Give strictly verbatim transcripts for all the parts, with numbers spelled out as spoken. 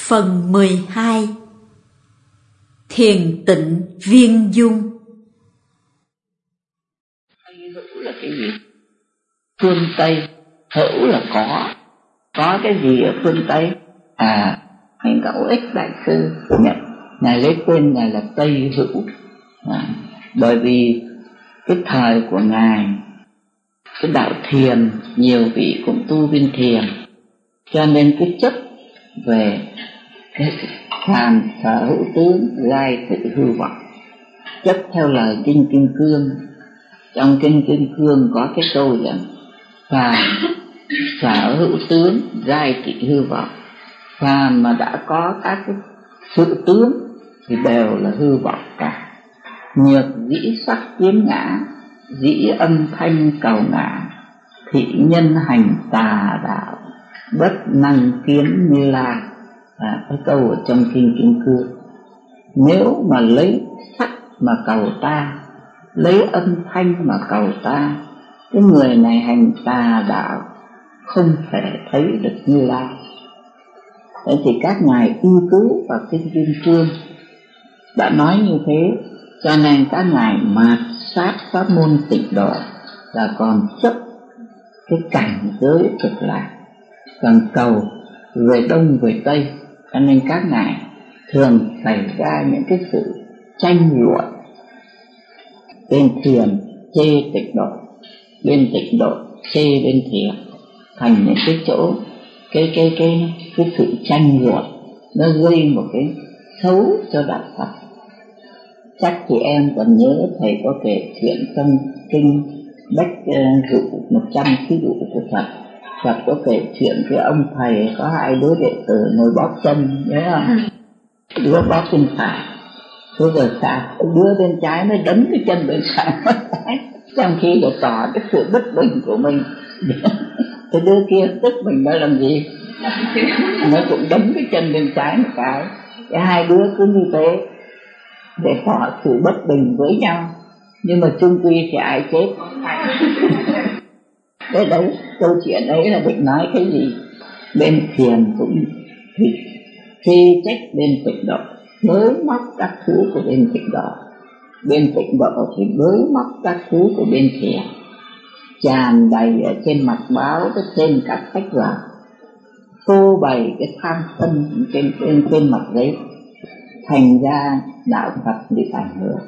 Phần mười hai. Thiền tịnh viên dung. Hữu là cái gì? Phương Tây. Hữu là có. Có cái gì ở phương Tây? À, Ngài Ngẫu Ích Đại Sư Ngài, Ngài lấy tên Ngài là Tây Hữu. À, bởi vì cái thời của Ngài, cái đạo thiền, nhiều vị cũng tu viên thiền, cho nên cái chất về cái phàm sở hữu tướng, giai tự hư vọng, chất theo lời kinh Kim Cương. Trong kinh Kim Cương có cái câu rằng phàm sở hữu tướng, giai tự hư vọng. Phàm mà đã có các cái sự tướng thì đều là hư vọng cả. Nhược dĩ sắc kiến ngã, dĩ âm thanh cầu ngã, thị nhân hành tà đạo, bất năng kiến Như Lai. À, cái câu ở trong kinh Kim Cương. Nếu mà lấy sắc mà cầu ta, lấy âm thanh mà cầu ta, cái người này hành tà đạo, không thể thấy được Như Lai. Thế thì các ngài y cứ vào kinh Kim Cương đã nói như thế, cho nên các ngài mạt sát pháp môn Tịnh Độ là còn chấp cái cảnh giới cực lạc, còn cầu về đông về tây. Cho nên các ngài thường xảy ra những cái sự tranh luận. Bên thiền chê Tịnh Độ, bên Tịnh Độ chê bên thiền, thành những cái chỗ cái cái cái cái sự tranh luận, nó gây một cái xấu cho đạo Phật. Chắc chị em còn nhớ thầy có kể chuyện trong kinh Bách Dụ một trăm thí dụ của Phật. Phật có kể chuyện cái ông thầy có hai đứa đệ tử ngồi bóp chân, nhớ không? Đứa bóp chân phải, rồi rồi sao? Đứa bên trái nó đấm cái chân bên phải mất trái, trong khi để tỏ cái sự bất bình của mình. Cái đứa kia tức mình nó làm gì? Nó cũng đấm cái chân bên trái một cái. Cái hai đứa cứ như thế để tỏ sự bất bình với nhau, nhưng mà chung quy thì ai chết? Cái đấy, câu chuyện ấy là định nói cái gì? Bên thiền cũng thì khi trách bên Tịnh Độ, bới móc các thứ của bên Tịnh Độ. Bên Tịnh Độ thì bới móc các thứ của bên thiền, tràn đầy ở trên mặt báo, trên các sách vở, phô bày cái tham sân trên, trên, trên mặt giấy. Thành ra đạo Phật bị ảnh hưởng.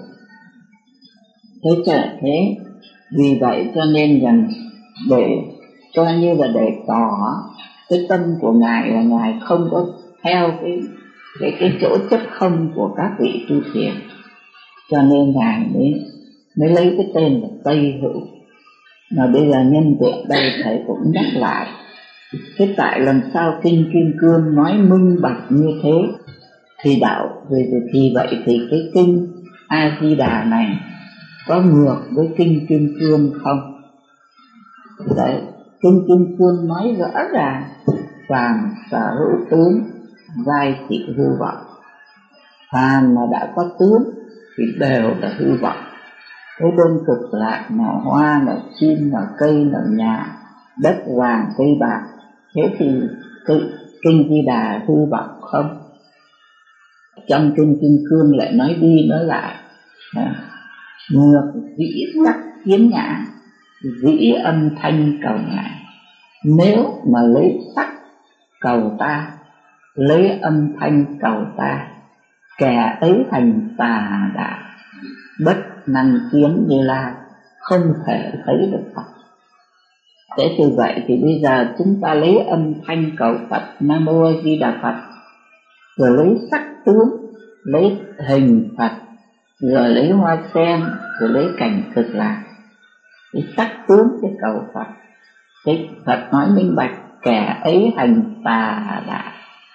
Thế trở thế, vì vậy cho nên rằng để coi như là để tỏ cái tâm của ngài là ngài không có theo cái cái cái chỗ chất không của các vị tu thiền, cho nên ngài mới mới lấy cái tên là Tây Hữu. Mà bây giờ nhân tiện đây thầy cũng nhắc lại, thế tại làm sao kinh Kim Cương nói minh bạch như thế? Thì đạo về thì vậy thì cái kinh A Di Đà này có ngược với kinh Kim Cương không? Đấy, kinh Kim Cương nói rõ ràng phàm sở hữu tướng, giai thị hư vọng. Phàm mà đã có tướng thì đều là hư vọng. Cái bên cực lạc nào hoa, nào chim, nào cây, nào nhà, đất vàng, cây bạc. Thế thì cái kinh Di Đà hư vọng không? Trong kinh Kim Cương lại nói đi nói lại, à, ngược dĩ sắc kiến ngã, dĩ âm thanh cầu ngã. Nếu mà lấy sắc cầu ta, lấy âm thanh cầu ta, kẻ ấy hành tà đạo, bất năng kiến Như Lai, không thể thấy được Phật. Thế từ vậy thì bây giờ chúng ta lấy âm thanh cầu Phật, Nam Mô A Di Đà Phật, rồi lấy sắc tướng, lấy hình Phật, rồi lấy hoa sen, rồi lấy cảnh cực lạc, cái sắc tướng cái cầu Phật. Cái Phật nói minh bạch, kẻ ấy hành tà đạo,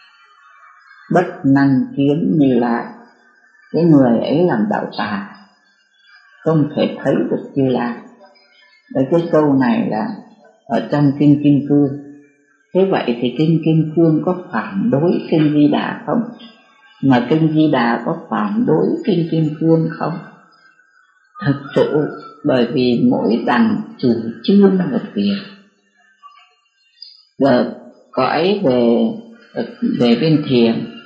bất năng kiến Như Lai. Cái người ấy làm đạo tà, không thể thấy được Như Lai. Đấy, cái câu này là ở trong kinh Kim Cương. Thế vậy thì kinh Kim Cương có phản đối kinh Di Đà không? Mà kinh Di Đà có phản đối kinh Kim Cương không? Thực sự bởi vì mỗi đằng chủ trương một việc. Rồi cõi về về bên thiền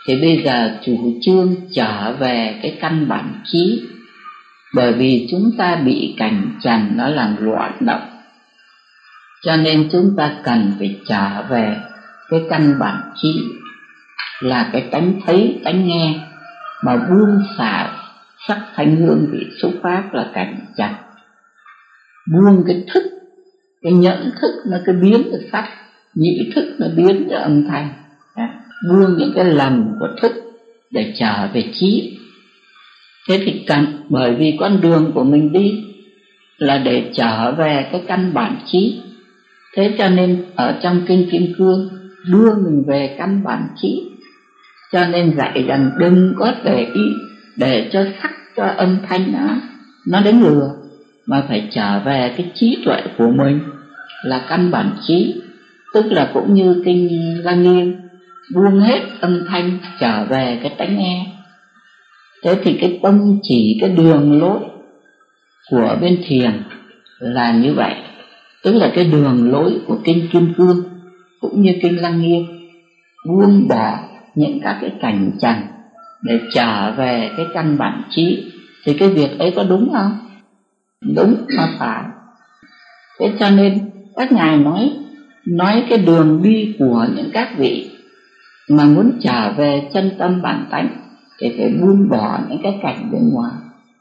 Thì bây giờ chủ trương trở về cái căn bản trí, bởi vì chúng ta bị cảnh trần nó làm loạn động, cho nên chúng ta cần phải trở về cái căn bản trí, là cái tánh thấy, tánh nghe, mà buông xả sắc thanh hương vị xúc pháp là cảnh trần. Buông cái thức, cái nhẫn thức nó cứ biến được sắc, nhĩ thức nó biến được âm thanh, buông những cái lầm của thức để trở về trí. Thế thì cần, bởi vì con đường của mình đi là để trở về cái căn bản trí, thế cho nên ở trong kinh Kim Cương đưa mình về căn bản trí, cho nên dạy rằng đừng có để ý để cho sắc, cho âm thanh nó nó đánh lừa, mà phải trở về cái trí tuệ của mình là căn bản trí. Tức là cũng như kinh Lăng Nghiêm, buông hết âm thanh trở về cái tánh nghe. Thế thì cái tông chỉ, cái đường lối của bên thiền là như vậy, tức là cái đường lối của kinh Kim Cương cũng như kinh Lăng Nghiêm, buông bỏ những các cái cảnh trần để trở về cái căn bản trí. Thì cái việc ấy có đúng không? Đúng mà phải. Thế cho nên các ngài nói nói cái đường đi của những các vị mà muốn trở về chân tâm bản tánh thì phải buông bỏ những cái cảnh bên ngoài.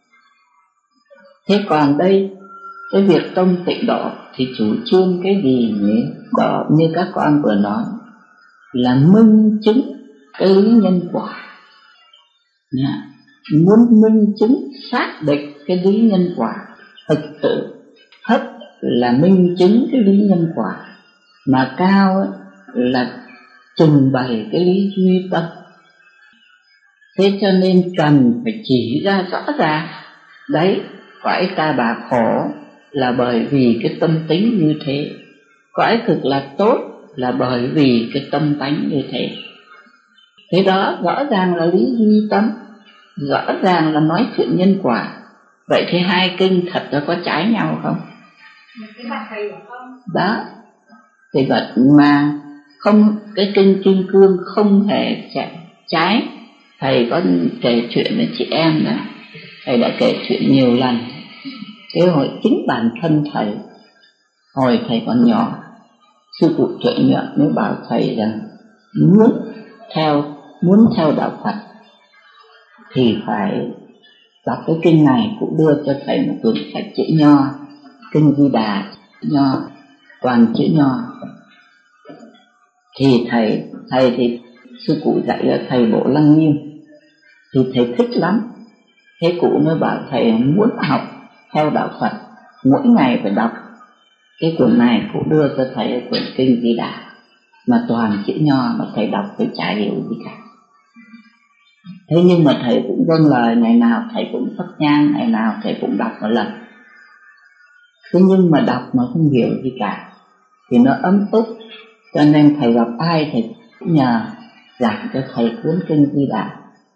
Thế còn đây, cái việc tông tịnh độ thì chủ trương cái gì nhỉ? Đó, như các con vừa nói, là minh chứng cái lý nhân quả. Nha. Muốn minh chứng xác định cái lý nhân quả thực sự, thấp là minh chứng cái lý nhân quả, mà cao ấy là trình bày cái lý duy tâm. Thế cho nên cần phải chỉ ra rõ ràng, đấy, cõi ta bà khổ là bởi vì cái tâm tính như thế, cõi cực lạc tốt là bởi vì cái tâm tánh như thế. Thế đó rõ ràng là lý duy tâm, rõ ràng là nói chuyện nhân quả. Vậy thì hai kinh thật ra có trái nhau không? Đó, thì vậy mà không, cái kinh Kim Cương không hề trái. Thầy có kể chuyện với chị em đó, thầy đã kể chuyện nhiều lần. Cái hồi chính bản thân thầy, hồi thầy còn nhỏ, sư phụ Tuệ Nhuận mới bảo thầy rằng muốn theo muốn theo đạo Phật thì phải đọc cái kinh này. Cũng đưa cho thầy một cuốn sách chữ nho, kinh Di Đà nho, toàn chữ nho. Thì thầy thầy thì sư cụ dạy cho thầy bộ Lăng Nghiêm, thì thầy thích lắm. Thế cụ mới bảo thầy muốn học theo đạo Phật mỗi ngày phải đọc cái cuốn này. Cụ đưa cho thầy cuốn kinh Di Đà mà toàn chữ nho, mà thầy đọc thầy chả hiểu gì cả. Thế nhưng mà thầy cũng vâng lời, ngày nào thầy cũng thắp nhang, ngày nào thầy cũng đọc một lần. Thế nhưng mà đọc mà không hiểu gì cả thì nó ấm ức, cho nên thầy gặp ai thầy cũng nhờ giảng cho thầy cuốn kinh Di Đà.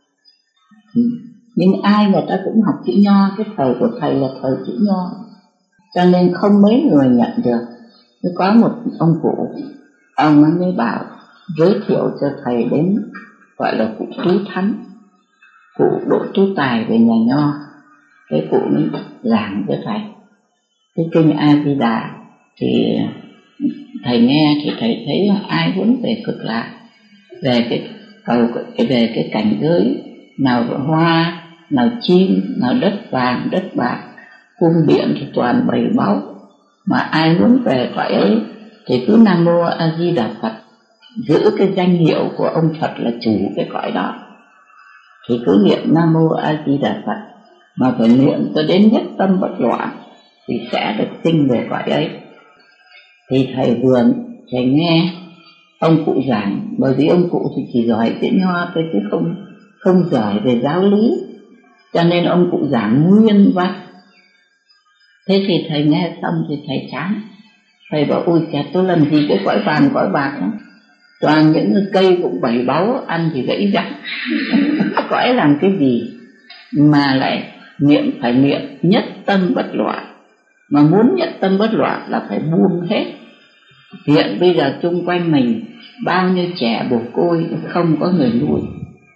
Nhưng ai người ta cũng học chữ nho, cái thời của thầy là thời chữ nho, cho nên không mấy người nhận được. Có một ông cụ, ông ấy mới bảo giới thiệu cho thầy đến, gọi là cụ Tú Thánh, cụ Đỗ Tú Tài về nhà nho. Cái cụ mới giảng cho thầy cái kinh A Di Đà. Thì thầy nghe thì thầy thấy ai muốn về cực lạc, về cái cầu, về cái cảnh giới nào hoa, nào chim, nào đất vàng, đất bạc, cung điện thì toàn bảy báu, mà ai muốn về cõi ấy thì cứ Nam Mô A Di Đà Phật, giữ cái danh hiệu của ông Phật là chủ cái cõi đó, thì cứ niệm Nam Mô A Di Đà Phật, mà phải niệm cho đến nhất tâm bất loạn thì sẽ được sinh về cõi ấy. Thì thầy vừa thầy nghe ông cụ giảng, bởi vì ông cụ thì chỉ giỏi chữ nho thôi chứ không không giỏi về giáo lý, cho nên ông cụ giảng nguyên văn. Thế thì thầy nghe xong thì thầy chán, thầy bảo ôi chà, tôi làm gì cái cõi vàng cõi bạc đó, toàn những cây cũng bảy báu, ăn thì gãy răng. Cõi làm cái gì mà lại niệm, phải niệm nhất tâm bất loạn. Mà muốn nhất tâm bất loạn là phải buông hết. Hiện bây giờ chung quanh mình bao nhiêu trẻ mồ côi không có người nuôi,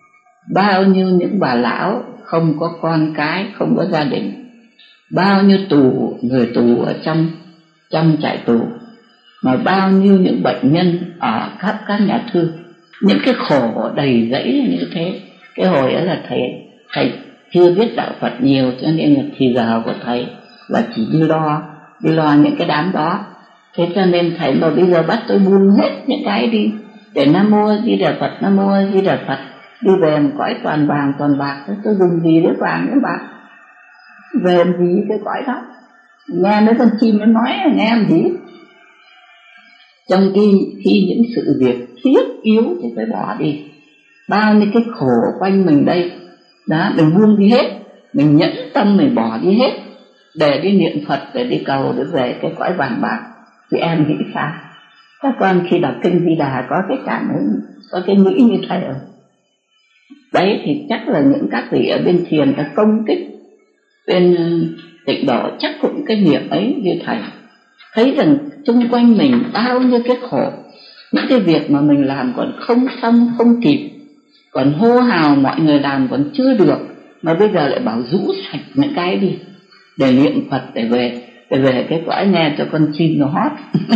bao nhiêu những bà lão không có con cái, không có gia đình, bao nhiêu tù người tù ở trong trong trại tù, mà bao nhiêu những bệnh nhân ở khắp các nhà thương, những cái khổ đầy rẫy như thế. Cái hồi đó là thầy thầy chưa biết đạo Phật nhiều, cho nên là thì giờ của thầy là chỉ đi lo đi lo những cái đám đó. Thế cho nên thầy mà bây giờ bắt tôi buông hết những cái đi để Nam Mô A Di Đà Phật, Nam Mô A Di Đà Phật, đi về một cõi toàn vàng toàn bạc. Thế tôi dùng gì để vàng để bạc, về làm gì cái cõi đó, nghe mấy con chim nó nói nghe làm gì. Trong khi, khi những sự việc thiết yếu thì phải bỏ đi. Bao nhiêu cái khổ quanh mình đây đó, mình buông đi hết, mình nhẫn tâm mình bỏ đi hết để đi niệm Phật, để đi cầu, để về cái cõi vàng bạc. Thì em nghĩ sao? Các con khi đọc kinh Di Đà có cái cảm ứng, có cái nghĩ như thầy không? Đấy thì chắc là những các vị ở bên thiền đã công kích, bên Tịnh Độ chắc cũng cái niệm ấy như thầy. Thấy rằng xung quanh mình bao nhiêu cái khổ, những cái việc mà mình làm còn không xong không kịp, còn hô hào mọi người làm còn chưa được, mà bây giờ lại bảo rũ sạch những cái đi để niệm Phật, để về để về cái cõi nghe cho con chim nó hót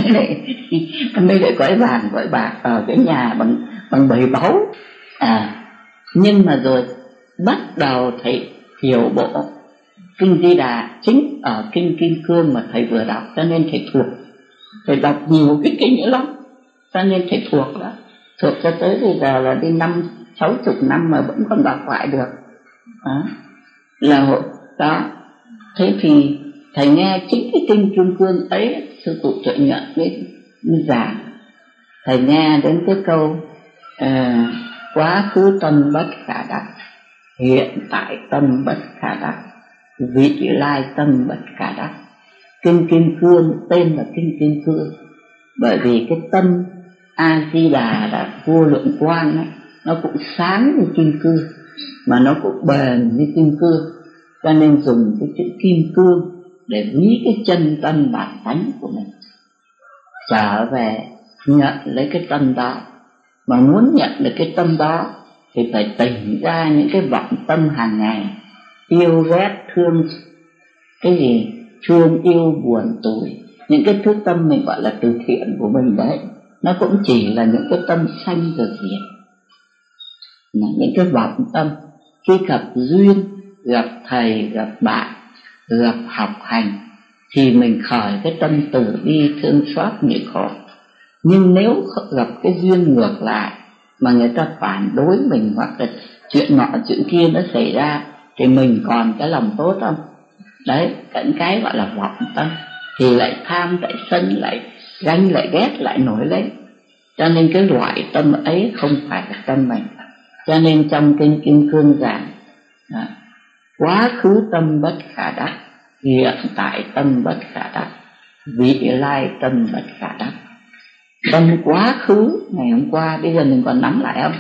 mới lại cõi vàng cõi bạc ở cái nhà bằng bằng bầy báu. À nhưng mà rồi bắt đầu thầy hiểu bộ kinh Di Đà chính ở kinh Kim Cương mà thầy vừa đọc, cho nên thầy thuộc. Thầy đọc nhiều cái kinh nữa lắm, cho nên thầy thuộc đó, thuộc cho tới bây giờ là đi năm sáu chục năm mà vẫn còn đọc lại được. Đó là hộ đó. Thế thì thầy nghe chính cái kinh Kim Cương ấy, sư cụ Trợ Nhuận với giảng, thầy nghe đến cái câu à, quá khứ tâm bất khả đắc, hiện tại tâm bất khả đắc, vị lai tâm bất khả đắc. Kinh Kim Cương tên là kinh Kim Cương bởi vì cái tâm A Di Đà là vô lượng quang ấy, nó cũng sáng như kim cương mà nó cũng bền như kim cương, cho nên dùng cái chữ kim cương để ví cái chân tâm bản tánh của mình. Trở về nhận lấy cái tâm đó, mà muốn nhận được cái tâm đó thì phải tỉnh ra những cái vọng tâm hàng ngày, yêu ghét thương cái gì, thương yêu buồn tủi, những cái thứ tâm mình gọi là từ thiện của mình đấy, nó cũng chỉ là những cái tâm sanh rồi diệt, là những cái vọng tâm. Khi gặp duyên, gặp thầy, gặp bạn, gặp học hành thì mình khởi cái tâm từ bi thương xót người khổ. Nhưng nếu gặp cái duyên ngược lại mà người ta phản đối mình, hoặc là chuyện nọ chuyện kia nó xảy ra, thì mình còn cái lòng tốt không? Đấy, cái, cái gọi là vọng tâm thì lại tham, lại sân, lại ganh, lại ghét, lại nổi lên. Cho nên cái loại tâm ấy không phải là tâm mình. Cho nên trong kinh Kim Cương giảng đó, quá khứ tâm bất khả đắc, hiện tại tâm bất khả đắc, vị lai tâm bất khả đắc. Tâm quá khứ ngày hôm qua bây giờ mình còn nắm lại không?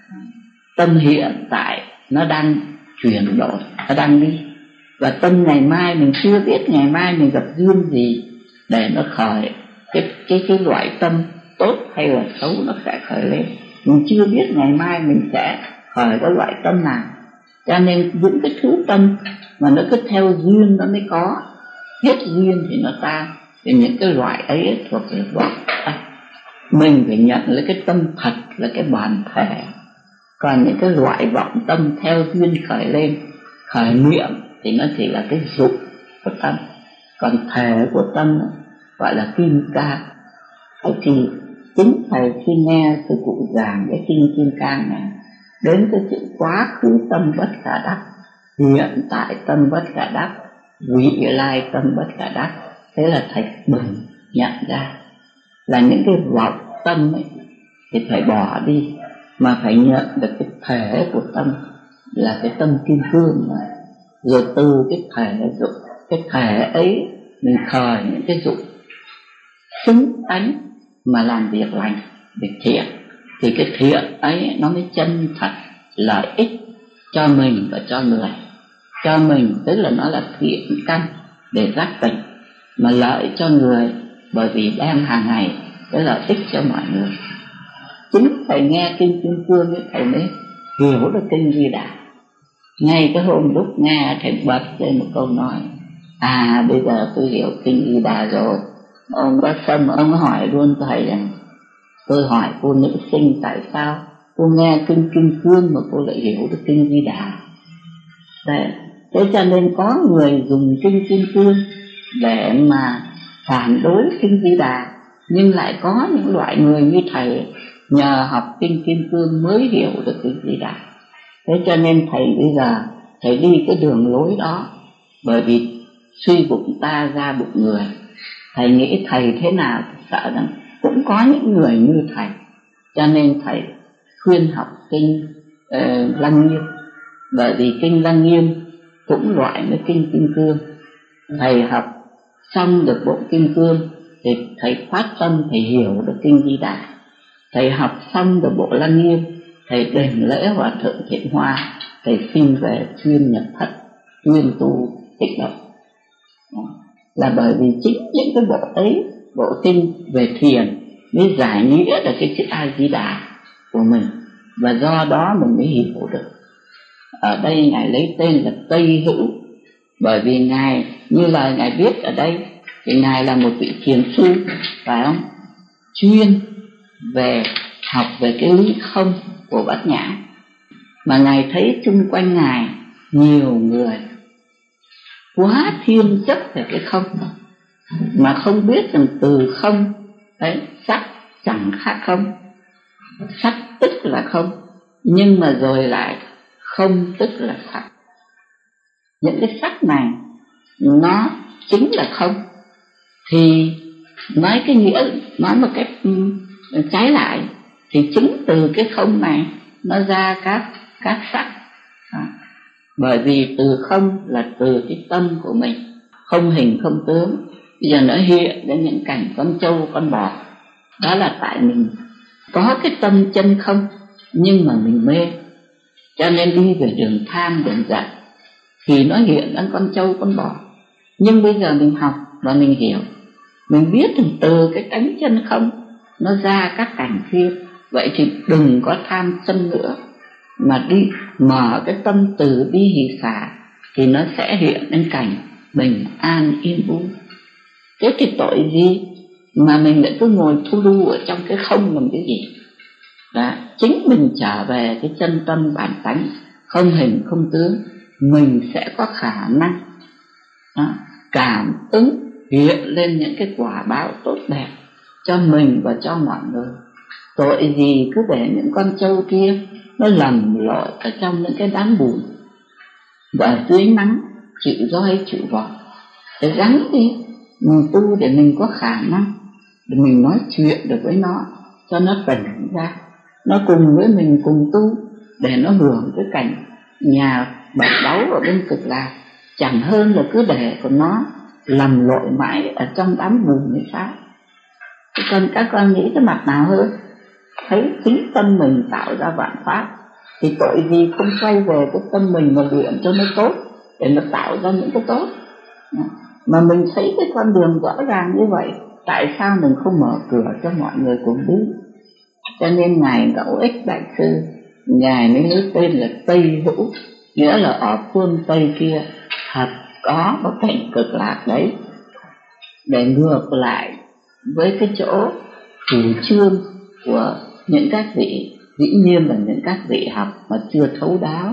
Tâm hiện tại nó đang chuyển đổi, nó đang đi. Và tâm ngày mai mình chưa biết ngày mai mình gặp duyên gì để nó khởi cái, cái, cái loại tâm tốt hay là xấu nó sẽ khởi lên. Mình chưa biết ngày mai mình sẽ khởi cái loại tâm nào. Cho nên những cái thứ tâm mà nó cứ theo duyên nó mới có, hết duyên thì nó tan. Thì những cái loại ấy thuộc về vọng tâm. Mình phải nhận lấy cái tâm thật là cái bản thể. Còn những cái loại vọng tâm theo duyên khởi lên, khởi niệm thì nó chỉ là cái dụng của tâm. Còn thể của tâm gọi là kim cang. Thì chính thầy khi nghe sư cụ giảng cái kinh kim cang này, đến cái chữ quá khứ tâm bất khả đắc, hiện tại tâm bất khả đắc, vị lai tâm bất khả đắc, thế là thầy bừng nhận ra là những cái vọng tâm ấy thì phải bỏ đi, mà phải nhận được cái thể của tâm là cái tâm kim cương này. Rồi từ cái thể dụng, cái thể ấy mình khởi những cái dụng xứng tánh mà làm việc lành, việc thiện, thì cái thiện ấy nó mới chân thật lợi ích cho mình và cho người. Cho mình tức là nó là thiện căn để giác tỉnh, mà lợi cho người bởi vì đem hàng ngày cái lợi ích cho mọi người. Chính thầy nghe kinh Kim Cương ấy, thầy mới hiểu được kinh Di Đà. Ngay cái hôm lúc nghe thầy bật lên một câu nói: à bây giờ tôi hiểu kinh Di Đà rồi. Ông bác Sâm ông hỏi luôn thầy rằng: tôi hỏi cô nữ sinh tại sao cô nghe kinh Kim Cương mà cô lại hiểu được kinh Di Đà? Đấy. Thế cho nên có người dùng kinh Kim Cương để mà phản đối kinh Di Đà, nhưng lại có những loại người như thầy nhờ học kinh Kim Cương mới hiểu được kinh Di Đà. Thế cho nên thầy bây giờ thầy đi cái đường lối đó, bởi vì suy bụng ta ra bụng người. Thầy nghĩ thầy thế nào sợ rằng cũng có những người như thầy, cho nên thầy khuyên học kinh uh, Lăng Nghiêm, bởi vì kinh Lăng Nghiêm cũng loại với kinh Kim Cương. Thầy học xong được bộ Kim Cương thì thầy phát tâm thầy hiểu được kinh Di Đà. Thầy học xong được bộ Lăng Nghiêm, thầy đảnh lễ Hòa Thượng Thiện Hoa, thầy xin về chuyên nhập thất, chuyên tu Tịnh Độ. Là bởi vì chính những cái bộ ấy, bộ kinh về thiền mới giải nghĩa được cái chữ A Di Đà của mình, và do đó mình mới hiểu được. Ở đây ngài lấy tên là Tây Hữu, bởi vì ngài như lời ngài viết ở đây thì ngài là một vị thiền sư, phải không, chuyên về học về cái lý không của Bát Nhã, mà ngài thấy chung quanh ngài nhiều người quá thiên chấp về cái không, mà không biết rằng từ không đấy, sắc chẳng khác không, sắc tức là không, nhưng mà rồi lại không tức là sắc. Những cái sắc này nó chính là không, thì nói cái nghĩa, nói một cái trái lại thì chính từ cái không này nó ra các các sắc. À, bởi vì từ không là từ cái tâm của mình, không hình không tướng. Bây giờ nó hiện đến những cảnh con trâu con bò, đó là tại mình có cái tâm chân không, nhưng mà mình mê, cho nên đi về đường tham đường giận thì nó hiện đến con trâu con bò. Nhưng bây giờ mình học và mình hiểu, mình biết rằng từ cái cánh chân không nó ra các cảnh kia. Vậy thì đừng có tham sân nữa, mà đi mở cái tâm từ bi hỷ xả thì nó sẽ hiện đến cảnh bình an yên vui. Thế thì tội gì mà mình lại cứ ngồi thu lưu ở trong cái không làm cái gì? Đó, chính mình trở về cái chân tâm bản tánh, không hình không tướng, mình sẽ có khả năng đó, cảm ứng hiện lên những cái quả báo tốt đẹp cho mình và cho mọi người. Tội gì cứ để những con trâu kia nó lầm lội ở trong những cái đám bùn, và dưới nắng chịu roi chịu vọt. Để gắng đi, mình tu để mình có khả năng để mình nói chuyện được với nó, cho nó tỉnh ra, nó cùng với mình cùng tu, để nó hưởng cái cảnh nhà bạch báu ở bên Cực Lạc. Chẳng hơn là cứ để của nó lầm lội mãi ở trong đám bùn hay sao? Còn các con nghĩ cái mặt nào hơn? Thấy chính tâm mình tạo ra vạn pháp, thì tội gì không quay về cái tâm mình mà luyện cho nó tốt, để nó tạo ra những cái tốt. Mà mình thấy cái con đường rõ ràng như vậy, tại sao mình không mở cửa cho mọi người cùng đi? Cho nên ngài Ngẫu Ích Đại sư, ngài mới lấy tên là Tây Hữu, nghĩa là ở phương Tây kia thật có một cảnh Cực Lạc đấy, để ngược lại với cái chỗ chủ trương của những các vị, dĩ nhiên là những các vị học mà chưa thấu đáo,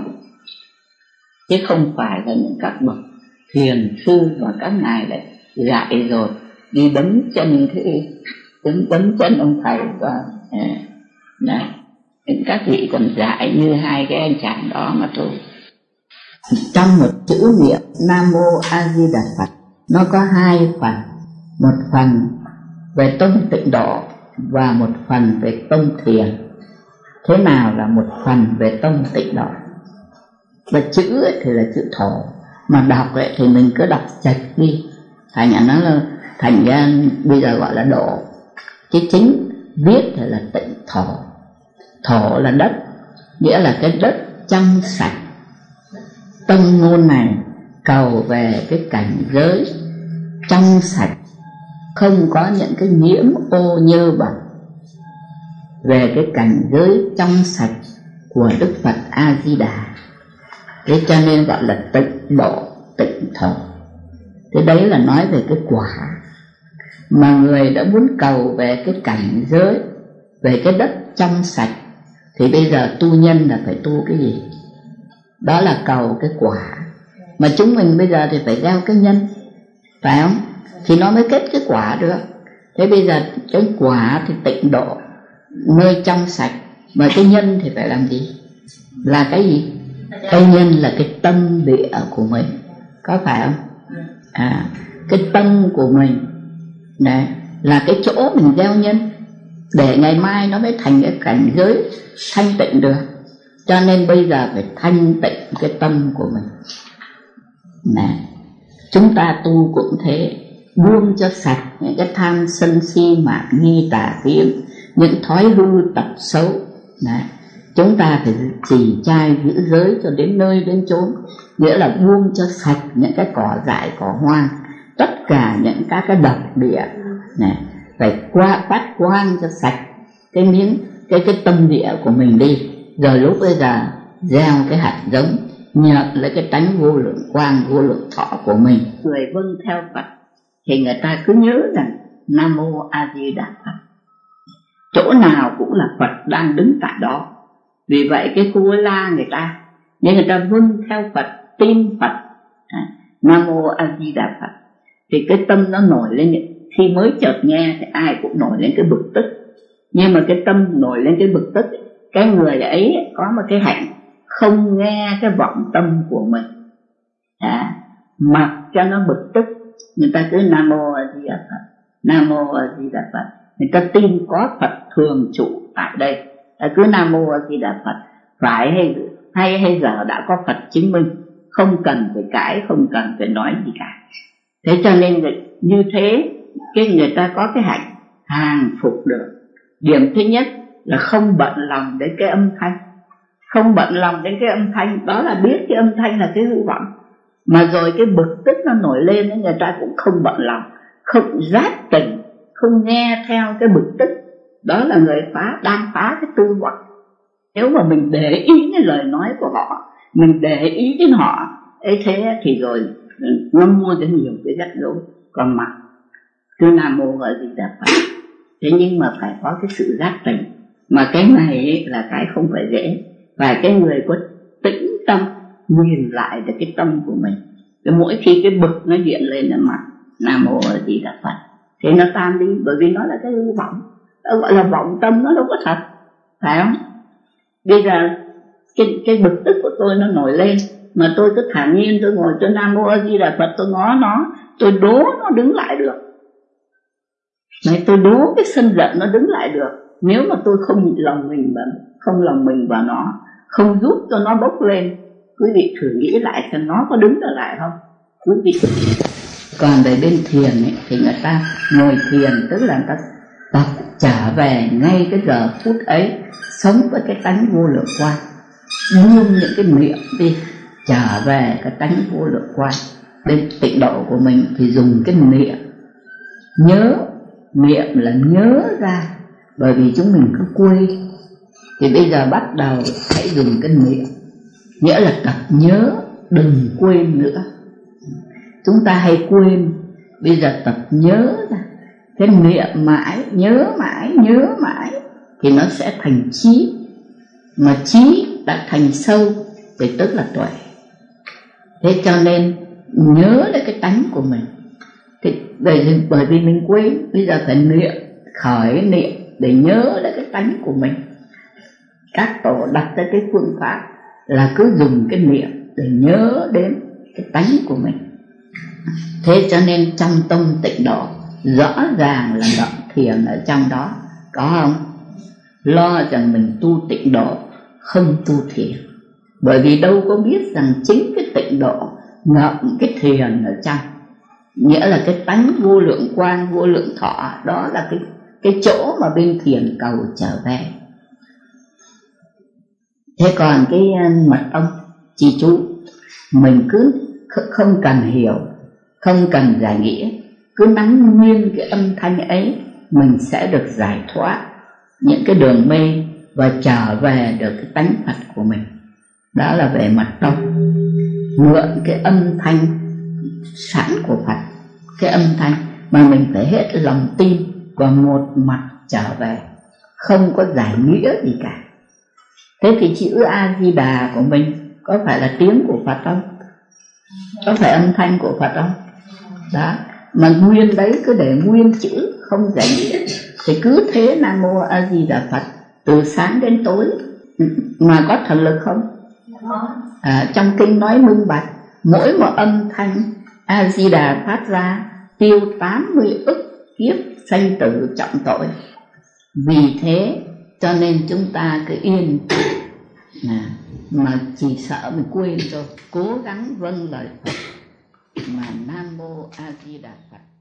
chứ không phải là những các bậc thiền sư mà các ngài lại dạy rồi đi đấm chân cái đấm, đấm chân ông thầy. Và này, những các vị còn dạy như hai cái anh chàng đó mà thôi. Trong một chữ niệm Nam Mô A Di Đà Phật, nó có hai phần, một phần về tông Tịnh Độ và một phần về tông thiền. Thế nào là một phần về tông Tịnh Độ? Và chữ ấy thì là chữ thổ, mà đọc ấy thì mình cứ đọc chạch đi, thành ra nó là, thành ra bây giờ gọi là độ, chứ chính viết thì là tịnh thổ. Thổ là đất, nghĩa là cái đất trong sạch. Tông ngôn này cầu về cái cảnh giới trong sạch, không có những cái nhiễm ô nhơ bẩn, về cái cảnh giới trong sạch của Đức Phật A Di Đà. Thế cho nên gọi là tịnh độ, tịnh thổ. Thế đấy là nói về cái quả. Mà người đã muốn cầu về cái cảnh giới, về cái đất trong sạch, thì bây giờ tu nhân là phải tu cái gì? Đó là cầu cái quả. Mà chúng mình bây giờ thì phải gieo cái nhân, phải không? Thì nó mới kết cái quả được. Thế bây giờ cái quả thì tịnh độ, nơi trong sạch. Mà cái nhân thì phải làm gì? Là cái gì? Cái nhân là cái tâm địa của mình, có phải không? À, cái tâm của mình này, là cái chỗ mình gieo nhân, để ngày mai nó mới thành cái cảnh giới thanh tịnh được. Cho nên bây giờ phải thanh tịnh cái tâm của mình. Này, chúng ta tu cũng thế, buông cho sạch những cái tham sân si mạn nghi tà kiến, những thói hư tật xấu. Này, chúng ta phải trì trai giữ giới cho đến nơi đến chốn, nghĩa là buông cho sạch những cái cỏ dại cỏ hoang, tất cả những các cái độc địa này, phải qua bắt quang cho sạch cái miếng cái cái tâm địa của mình đi. Rồi lúc bây giờ gieo cái hạt giống, nhận lấy cái tánh vô lượng quang vô lượng thọ của mình. Người vâng theo Phật thì người ta cứ nhớ rằng Nam Mô A Di Đà Phật, chỗ nào cũng là Phật đang đứng tại đó. Vì vậy cái cô ấy la người ta, nhưng người ta vâng theo Phật, tin Phật, à, Nam Mô A Di Đà Phật, thì cái tâm nó nổi lên. Khi mới chợt nghe thì ai cũng nổi lên cái bực tức, nhưng mà cái tâm nổi lên cái bực tức, cái người ấy có một cái hạnh không nghe cái vọng tâm của mình, à, mặc cho nó bực tức, người ta cứ Nam Mô A Di Đà Phật, Nam Mô A Di Đà Phật. Người ta tin có Phật thường trụ tại đây, à, cứ Nam Mô A Di Đà Phật. Phải hay hay hay giờ đã có Phật chứng minh, không cần phải cãi, không cần phải nói gì cả. Thế cho nên như thế, cái người ta có cái hạnh hàng phục được. Điểm thứ nhất là không bận lòng đến cái âm thanh. Không bận lòng đến cái âm thanh, đó là biết cái âm thanh là cái hư vọng. Mà rồi cái bực tức nó nổi lên, người ta cũng không bận lòng, không giác tỉnh, không nghe theo cái bực tức. Đó là người phá, đang phá cái tư vọng. Nếu mà mình để ý cái lời nói của họ, mình để ý đến họ ấy, thế thì rồi nó mua ra nhiều cái rắc rối. Còn mặt cứ Nam Mô A Di Đà Phật. Thế nhưng mà phải có cái sự giác tỉnh. Mà cái này ấy là cái không phải dễ. Và cái người có tĩnh tâm nhìn lại được cái tâm của mình. Rồi mỗi khi cái bực nó hiện lên là mặt Nam Mô A Di Đà Phật, thế nó tan đi, bởi vì nó là cái hư vọng. Nó gọi là vọng tâm, nó đâu có thật, phải không? Bây giờ cái, cái bực tức của tôi nó nổi lên, mà tôi cứ thản nhiên, tôi ngồi tôi Nam Mô A Di Đà Phật, tôi ngó nó, tôi đố nó đứng lại được. Đấy, tôi đố cái sân giận nó đứng lại được. Nếu mà tôi không lòng mình vào, không lòng mình vào nó, không giúp cho nó bốc lên, quý vị thử nghĩ lại xem nó có đứng trở lại không, quý vị. Còn về bên thiền ấy, thì người ta ngồi thiền, tức là người ta tập trở về ngay cái giờ phút ấy, sống với cái tánh vô lượng quang, buông những cái niệm đi, trở về cái tánh vô lượng quang. Bên tịnh độ của mình thì dùng cái niệm, nhớ, niệm là nhớ ra, bởi vì chúng mình cứ quên. Thì bây giờ bắt đầu hãy dùng cái niệm, nghĩa là tập nhớ, đừng quên nữa. Chúng ta hay quên, bây giờ tập nhớ ra. Cái niệm mãi, nhớ mãi, nhớ mãi thì nó sẽ thành trí. Mà trí đã thành sâu thì tức là tuệ. Thế cho nên nhớ đến cái tánh của mình. Thì bởi, bởi vì mình quên, bây giờ phải niệm, khởi niệm để nhớ đến cái tánh của mình. Các tổ đặt ra cái phương pháp là cứ dùng cái niệm để nhớ đến cái tánh của mình. Thế cho nên trong tông tịnh độ rõ ràng là động thiền ở trong đó, có không? Lo rằng mình tu tịnh độ, không tu thiền. Bởi vì đâu có biết rằng chính cái tịnh độ ngậm cái thiền ở trong. Nghĩa là cái tánh vô lượng quang, vô lượng thọ, đó là cái, cái chỗ mà bên thiền cầu trở về. Thế còn cái mật ông trì chú, mình cứ không cần hiểu, không cần giải nghĩa, cứ nắm nguyên cái âm thanh ấy, mình sẽ được giải thoát những cái đường mê và trở về được cái tánh Phật của mình. Đó là về mặt tông, mượn cái âm thanh sẵn của Phật, cái âm thanh mà mình phải hết lòng tin và một mặt trở về, không có giải nghĩa gì cả. Thế thì chữ A Di Đà của mình có phải là tiếng của Phật không? Có phải âm thanh của Phật không? Đó, mà nguyên đấy cứ để nguyên chữ không giải nghĩa thì cứ thế Nam Mô A Di Đà Phật từ sáng đến tối. Mà có thần lực không? À, trong kinh nói minh bạch, mỗi một âm thanh A Di Đà phát ra tiêu tám mươi ức kiếp sanh tử trọng tội. Vì thế cho nên chúng ta cứ yên à, mà chỉ sợ mình quên rồi, cố gắng vâng lời Phật mà Nam Mô A Di Đà Phật.